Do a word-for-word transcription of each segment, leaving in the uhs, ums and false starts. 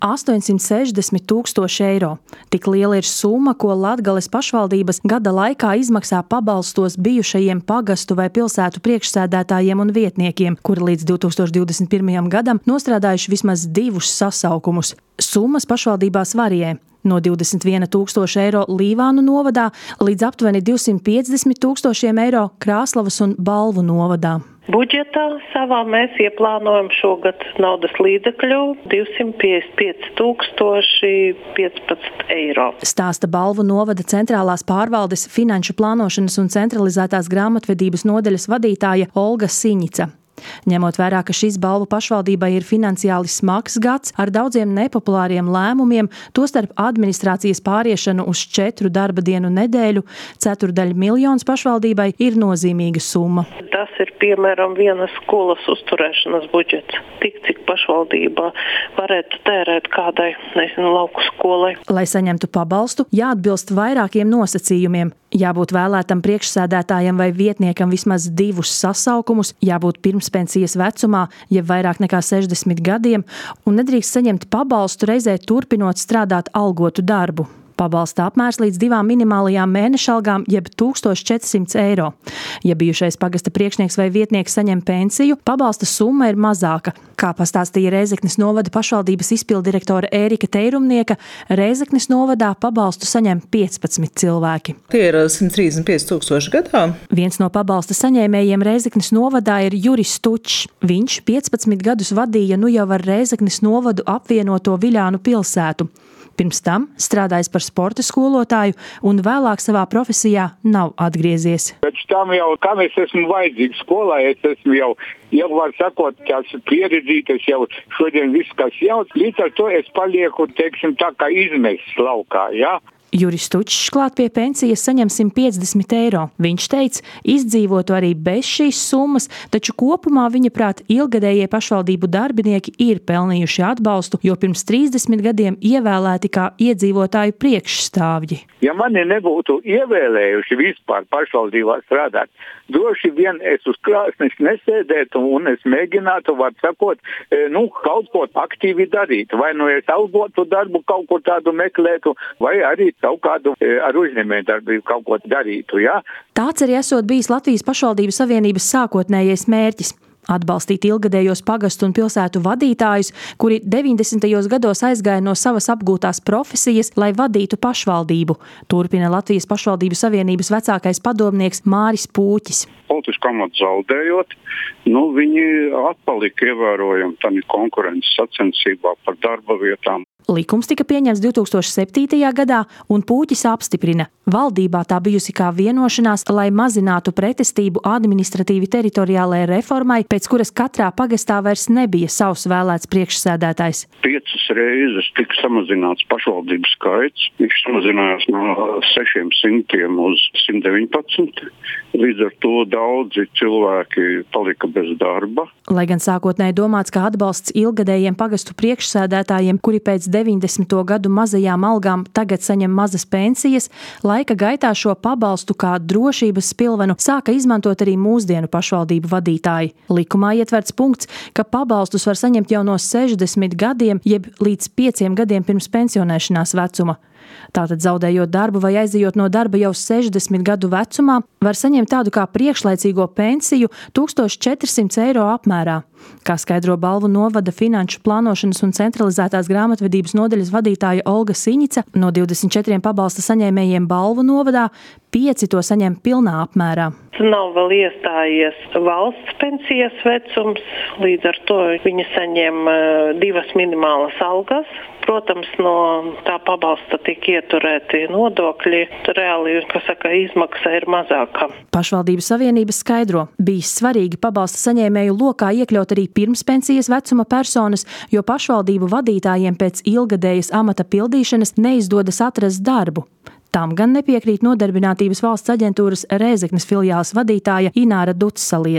astoņsimt sešdesmit tūkstoši eiro. Tik liela ir summa, ko Latgales pašvaldības gada laikā izmaksā pabalstos bijušajiem pagastu vai pilsētu priekšsēdētājiem un vietniekiem, kuri līdz divi tūkstoši divdesmit pirmajam gadam nostrādājuši vismaz divus sasaukumus. Summas pašvaldībās varijē. No divdesmit viena tūkstoša eiro Līvānu novadā līdz aptuveni divsimt piecdesmit tūkstošiem eiro Krāslavas un Balvu novadā. Budžetā savā mēs ieplānojam šogad naudas līdzekļu divsimt piecdesmit pieci tūkstoši piecpadsmit eiro. Stāsta Balvu novada centrālās pārvaldes finanšu plānošanas un centralizētās grāmatvedības nodaļas vadītāja Olga Siņica. Ņemot vērā, ka šis Balvu pašvaldībai ir finansiāli smags gads ar daudziem nepopulāriem lēmumiem, tostarp administrācijas pāriešanu uz četru darba dienu nedēļu, ceturdaļa miljons pašvaldībai ir nozīmīga summa. Tas ir piemēram vienas skolas uzturēšanas budžets. Tik, cik pašvaldībā varētu tērēt kādai, nezinu, lauku skolai. Lai saņemtu pabalstu, jāatbilst vairākiem nosacījumiem. Jābūt vēlētam priekšsēdētājam vai vietniekam vismaz divus sasaukumus, jābūt pirmspensijas vecumā, jeb vairāk nekā sešdesmit gadiem, un nedrīkst saņemt pabalstu reizē turpinot strādāt algotu darbu. Pabalsta apmērs līdz divām minimālajām mēnešalgām, jeb tūkstoš četrsimt eiro. Ja bijušais pagasta priekšnieks vai vietnieks saņem pensiju, pabalsta summa ir mazāka. Kā pastāstīja Rēzeknes novada pašvaldības izpildirektore Ērika Teirumnieka, Rēzeknes novadā pabalstu saņem piecpadsmit cilvēki. Tie ir simt trīsdesmit pieci tūkstoši gadā. Viens no pabalsta saņēmējiem Rēzeknes novadā ir Juris Tučs. Viņš piecpadsmit gadus vadīja nu jau ar Rēzeknes novadu apvienoto Viļānu pilsētu. Pirms tam strādājis par sporta skolotāju un vēlāk savā profesijā nav atgriezies. Pēc tam jau, kam es esmu vajadzīgs skolā, es esmu jau, jau var sakot, tās pieredzītas jau šodien viss, kas jauts. Līdz ar to es palieku, teiksim, tā kā izmests laukā, jā. Juris Tučs klāt pie pensijas saņem simt piecdesmit eiro. Viņš teica, izdzīvotu arī bez šīs summas, taču kopumā viņa prāt ilgadējie pašvaldību darbinieki ir pelnījuši atbalstu, jo pirms trīsdesmit gadiem ievēlēti kā iedzīvotāju priekšstāvji. Ja mani nebūtu ievēlējuši vispār pašvaldībā strādāt, droši vien es uz krāsnes nesēdētu un es mēģinātu, var sakot, nu, kaut ko aktīvi darīt. Vai nu es algotu darbu kaut ko tādu meklētu, vai arī kaut kādu ar uzņēmējdarbību kaut ko darītu, jā? Tāds arī esot bijis Latvijas pašvaldību savienības sākotnējais mērķis. Atbalstīt ilgadējos pagastu un pilsētu vadītājus, kuri deviņdesmitajos gados aizgāja no savas apgūtās profesijas, lai vadītu pašvaldību. Turpina Latvijas pašvaldību savienības vecākais padomnieks Māris Pūķis. Politisku amatu zaudējot, nu, viņi atpalika ievērojami tādā konkurences sacensībā par darba vietām. Likums tika pieņemts divi tūkstoši septītajā gadā, un Pūķis apstiprina. Valdībā tā bijusi kā vienošanās, lai mazinātu pretestību administratīvi teritoriālajai reformai, pēc kuras katrā pagastā vairs nebija savs vēlēts priekšsēdētājs. Piecas reizes tika samazināts pašvaldību skaits. Viņš samazinājās no sešiem simtiem uz simt deviņpadsmit. Līdz ar to daudzi cilvēki palika bez darba. Lai gan sākotnēji domāts, ka atbalsts ilgadējiem pagastu priekšsēdētājiem, kuri pēc deviņdesmito gadu mazajām algām tagad saņem mazas pensijas, laika gaitā šo pabalstu kā drošības spilvenu sāka izmantot arī mūsdienu pašvaldību vadītāji. Likumā ietverts punkts, ka pabalstus var saņemt jau no sešdesmit gadiem, jeb līdz pieciem gadiem pirms pensionēšanās vecuma. Tātad zaudējot darbu vai aizejot no darba jau sešdesmit gadu vecumā, var saņemt tādu kā priekšlaicīgo pensiju tūkstoš četrsimt eiro apmērā. Kā skaidro Balvu novada finanšu plānošanas un centralizētās grāmatvedības nodaļas vadītāja Olga Siņica, no divdesmit četriem pabalsta saņēmējiem Balvu novadā pieci to saņem pilnā apmērā. Nav vēl iestājies valsts pensijas vecums, līdz ar to viņi saņem divas minimālas algas. Protams, no tā pabalsta tiek ieturēti nodokļi, reāli, kas saka, izmaksa ir mazāka. Pašvaldību savienības skaidro, bijis svarīgi pabalsta saņēmēju lokā iekļaut arī pirmspensijas vecuma personas, jo pašvaldību vadītājiem pēc ilgadējas amata pildīšanas neizdodas atrast darbu. Tam gan nepiekrīt Nodarbinātības valsts aģentūras Rēzeknes filiāles vadītāja Ināra Dutsaliete.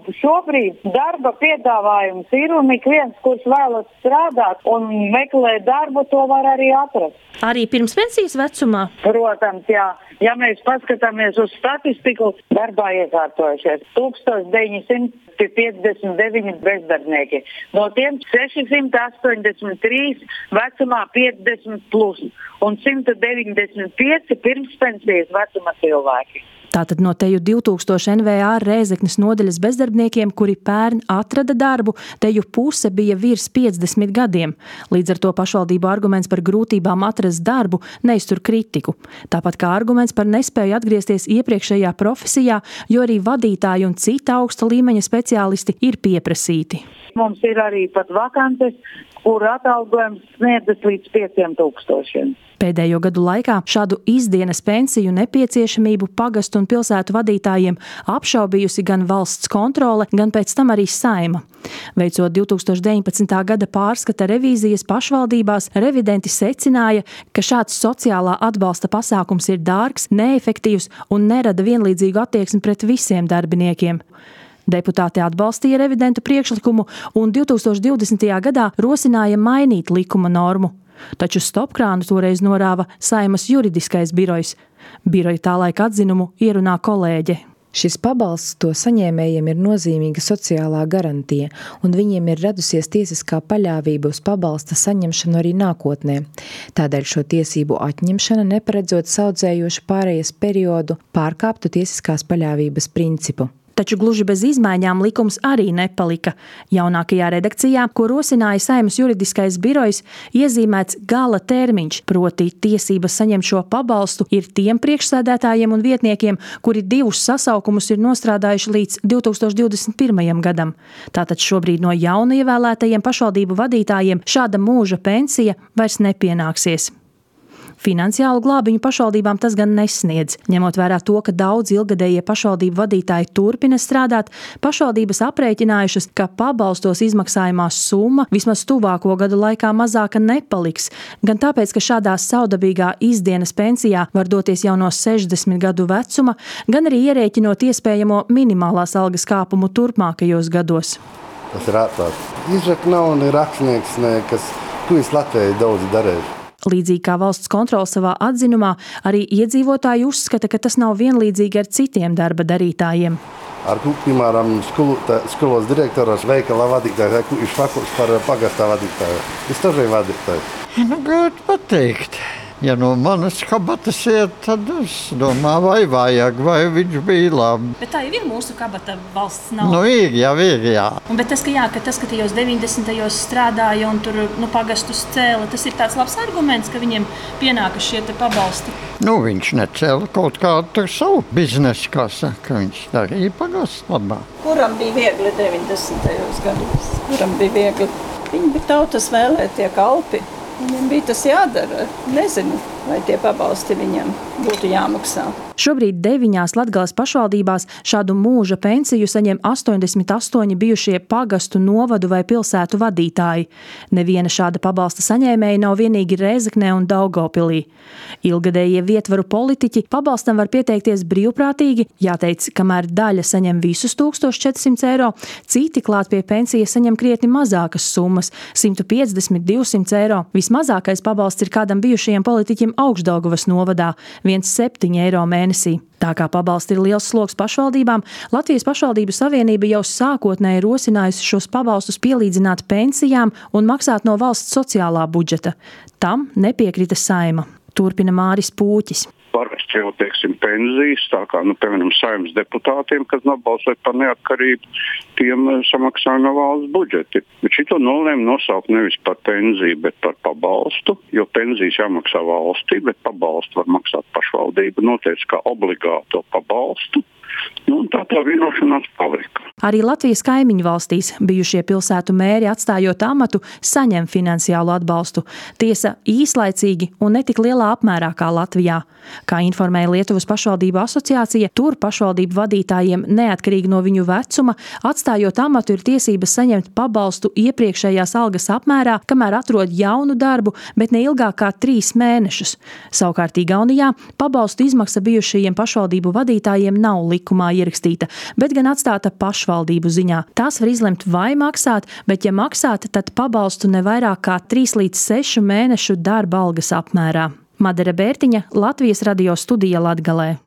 Šobrīd darba piedāvājums ir un ik viens, kurš vēlas strādāt un meklēt darbu, to var arī atrast. Arī pirms pensijas vecumā? Protams, jā. Ja mēs paskatāmies uz statistiku, darbā iekārtojušies tūkstoš deviņi simti piecdesmit deviņi bezdarbnieki. No tiem seši simti astoņdesmit trīs vecumā piecdesmit plus un simt deviņdesmit pieci pirmspensijas vecuma cilvēki. Tātad no teju divtūkstoši N V A Rēzeknes nodaļas bezdarbniekiem, kuri pērn atrada darbu, teju puse bija virs piecdesmit gadiem. Līdz ar to pašvaldību arguments par grūtībām atrast darbu neiztur kritiku. Tāpat kā arguments par nespēju atgriezties iepriekšējā profesijā, jo arī vadītāji un cita augsta līmeņa speciālisti ir pieprasīti. Mums ir arī pat vakances, kur atalgojums sniedzas līdz pieciem tūkstošiem. Pēdējo gadu laikā šādu izdienas pensiju nepieciešamību pagastu un pilsētu vadītājiem apšaubījusi gan valsts kontrole, gan pēc tam arī Saeima. Veicot divtūkstoš deviņpadsmitā gada pārskata revīzijas pašvaldībās, revidenti secināja, ka šāds sociālā atbalsta pasākums ir dārgs, neefektīvs un nerada vienlīdzīgu attieksmi pret visiem darbiniekiem. Deputāti atbalstīja revidentu priekšlikumu un divtūkstoš divdesmitajā gadā rosināja mainīt likuma normu. Taču stopkrānu toreiz norāva Saeimas juridiskais birojs. Biroja tā laika atzinumu ierunā kolēģe. Šis pabalsts to saņēmējiem ir nozīmīga sociālā garantija, un viņiem ir radusies tiesiskā paļāvība uz pabalsta saņemšanu arī nākotnē. Tādēļ šo tiesību atņemšana, neparedzot saudzējošu pārējas periodu, pārkāptu tiesiskās paļāvības principu. Taču gluži bez izmaiņām likums arī nepalika. Jaunākajā redakcijā, ko rosināja Saeimas juridiskais birojs, iezīmēts gala termiņš, proti tiesības saņemt šo pabalstu ir tiem priekšsēdētājiem un vietniekiem, kuri divus sasaukumus ir nostrādājuši līdz divtūkstoš divdesmit pirmajam gadam. Tātad šobrīd no jaunievēlētajiem pašvaldību vadītājiem šāda mūža pensija vairs nepienāksies. Finansiālu glābiņu pašvaldībām tas gan nesniedz. Ņemot vērā to, ka daudz ilgadējie pašvaldību vadītāji turpina strādāt, pašvaldības aprēķinājušas, ka pabalstos izmaksājumā summa vismaz tuvāko gadu laikā mazāka nepaliks, gan tāpēc, ka šādā saudabīgā izdienas pensijā var doties jau no sešdesmit gadu vecuma, gan arī ierēķinot iespējamo minimālās algas kāpumu turpmākajos gados. Tas ir ārprāt. Izraka nav ne rakstnieks, ne kas, ko visu Latviju daudz darējuši. Līdzīgi kā valsts kontrole savā atzinumā, arī iedzīvotāji uzskata, ka tas nav vienlīdzīgi ar citiem darba darītājiem. Ar, piemēram, skolos direktoros, veikala vadītāju, kurš fakos par pagastā vadītāju. Es tažai vadītāju. Nu, grūti pateikt. Ja no manas kabatas iet, tad es domāju, vai vajag, vai viņš bija labi. Bet tā jau ir mūsu kabata, valsts nav. Nu, ir, jā, ir, jā. Un, bet tas, ka jā, ka tas, ka tajos deviņdesmitajos strādāja un tur nu, pagastus cēla, tas ir tāds labs arguments, ka viņiem pienākas šie te pabalsti. Nu, viņš necēla kaut kādu tur savu biznesu, kā saka, viņš darīja pagastu labā. Kuram bija viegli deviņdesmitajos gados? Kuram bija viegli? Viņi bija tautas vēlētie kalpi. Viņam bija tas jādara. Nezinu, vai tie pabalsti viņam būtu jāmaksā. Šobrīd deviņās Latgales pašvaldībās šādu mūža pensiju saņem astoņdesmit astoņi bijušie pagastu, novadu vai pilsētu vadītāji. Neviena šāda pabalsta saņēmēja nav vienīgi Rēzeknē un Daugavpilī. Ilgadējie vietvaru politiķi pabalstam var pieteikties brīvprātīgi, jāteic, kamēr daļa saņem visus tūkstoš četrdesmit eiro, citi klāt pie pensijas saņem krietni mazākas summas – simt piecdesmit, divsimt eiro. Vismazākais pabalsts ir kādam bijušajiem politiķim Augšdaugavas novadā – viens komats septiņi eiro mēnesī. Tā kā pabalsti ir liels sloks pašvaldībām, Latvijas pašvaldību savienība jau sākotnēji rosinājusi šos pabalstus pielīdzināt pensijām un maksāt no valsts sociālā budžeta. Tam nepiekrita Saeima. Turpina Māris Pūķis. Parasti jau, teiksim, pensijas, tā kā, nu, piemēram, Saeimas deputātiem, kas nobalsoja par neatkarību, tiem samaksāja no valsts budžeti. Bet šito nolēma nosaukt nevis par pensiju, bet par pabalstu, jo pensijas jāmaksā valstī, bet pabalstu var maksāt pašvaldība, noteica kā obligāto pabalstu. Nu, un tā tā vienošanās palika. Arī Latvijas kaimiņu valstīs bijušie pilsētu mēri, atstājot amatu, saņem finansiālu atbalstu. Tiesa īslaicīgi un netik lielā apmērā kā Latvijā. Kā informēja Lietuvas pašvaldību asociācija, tur pašvaldību vadītājiem neatkarīgi no viņu vecuma, atstājot amatu, ir tiesības saņemt pabalstu iepriekšējās algas apmērā, kamēr atrod jaunu darbu, bet ne ilgāk kā trīs mēnešus. Savukārt Igaunijā pabalstu izmaksa bijušajiem pašvaldību vadītājiem nav likumā likumā ierakstīta, bet gan atstāta pašvaldību ziņā. Tās var izlemt vai maksāt, bet ja maksāt, tad pabalstu ne vairāk kā trīs līdz sešu mēnešu darba algas apmērā. Madara Bērtiņa, Latvijas radio studija Latgalē.